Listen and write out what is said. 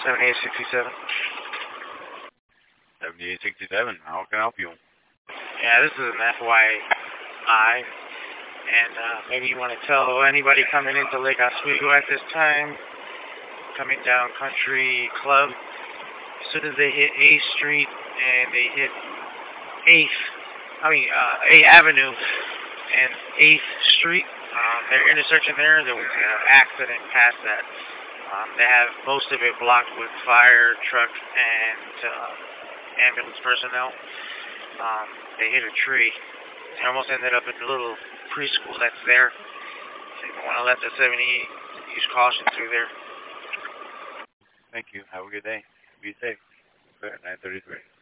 7867. 7867. How can I help you? Yeah, this is an FYI. And maybe you want to tell anybody coming into Lake Oswego at this time, coming down Country Club, as soon as they hit 8th Street and they hit 8th Avenue and 8th Street, their intersection there, there was an accident past that. They have most of it blocked with fire trucks and ambulance personnel. They hit a tree. They almost ended up at the little preschool that's there. So you want to let the 70 use caution through there. Thank you. Have a good day. Be safe. 933.